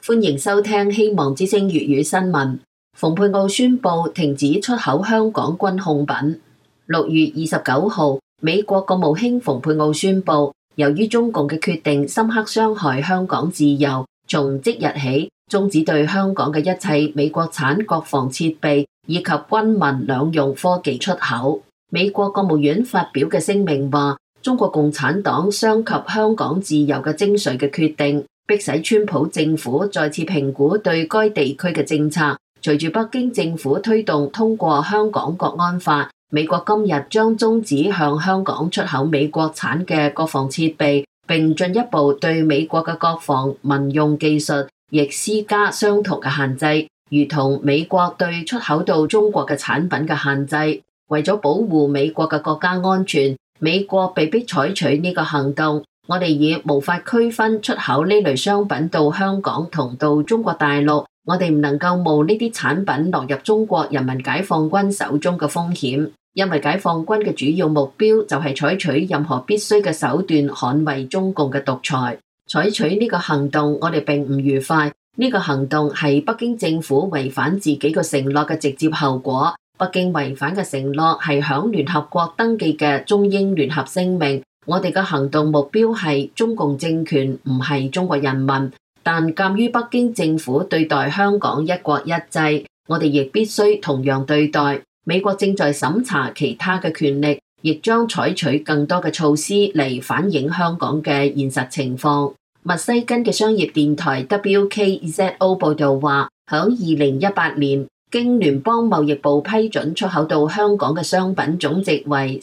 歡迎收聽希望之聲粵語新聞。蓬佩奧宣布停止出口香港軍控品。6月29號，美國國務卿蓬佩奧宣布，由於中共嘅決定深刻傷害香港自由，從即日起終止對香港嘅一切美國產國防設備以及軍民兩用科技出口。美國國務院發表嘅聲明話，中國共產黨傷及香港自由嘅精髓嘅決定，迫使川普政府再次評估對該地區嘅政策。隨住北京政府推動通過香港國安法，美國今日將終止向香港出口美國產嘅國防設備，並進一步對美國嘅國防民用技術亦施加相同嘅限制，如同美國對出口到中國嘅產品嘅限制。為咗保護美國嘅國家安全，美國被迫採取呢個行動。我哋已無法區分出口呢類商品到香港同到中國大陸，我哋唔能夠冒呢啲產品落入中國人民解放軍手中嘅風險，因為解放軍嘅主要目標就係採取任何必須嘅手段捍衛中共嘅獨裁。採取呢個行動，我哋並唔愉快。呢個行動係北京政府違反自己嘅承諾嘅直接後果。北京違反嘅承諾係響聯合國登記嘅中英聯合聲明。我哋嘅行動目標係中共政權，唔係中國人民。但鑒於北京政府對待香港一國一制，我哋亦必須同樣對待。美國正在審查其他嘅權力，亦將採取更多嘅措施嚟反映香港嘅現實情況。密西根嘅商業電台 WKZO 報道話，響2018年，經聯邦貿易部批准出口到香港嘅商品總值為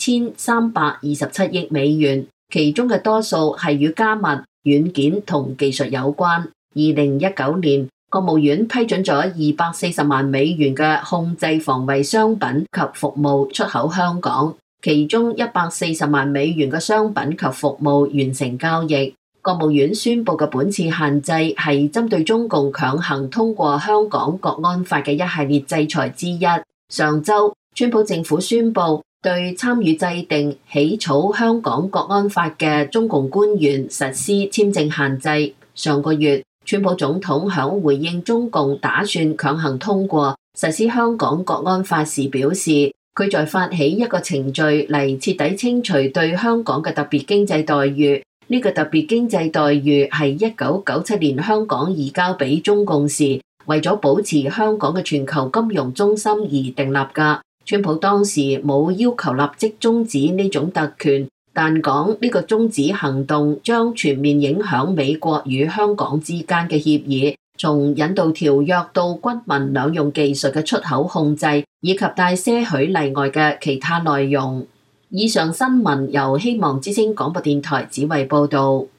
4327億美元，其中嘅多數係與加密、軟件同技術有關。2019年，國務院批准咗240萬美元嘅控制防衛商品及服務出口香港，其中140萬美元嘅商品及服務完成交易。國務院宣布嘅本次限制係針對中共強行通過香港國安法嘅一系列制裁之一。上週，川普政府宣布對參與制定起草香港國安法嘅中共官員實施簽證限制。上個月，川普總統響回應中共打算強行通過實施香港國安法時表示，佢在發起一個程序嚟徹底清除對香港嘅特別經濟待遇。呢個特別經濟待遇係1997年香港移交俾中共時，為咗保持香港嘅全球金融中心而訂立㗎。川普當時冇要求立即終止呢種特權，但講呢個終止行動將全面影響美國與香港之間嘅協議，從引渡條約到軍民兩用技術嘅出口控制，以及帶些許例外嘅其他內容。以上新聞由希望之聲廣播電台子為報導。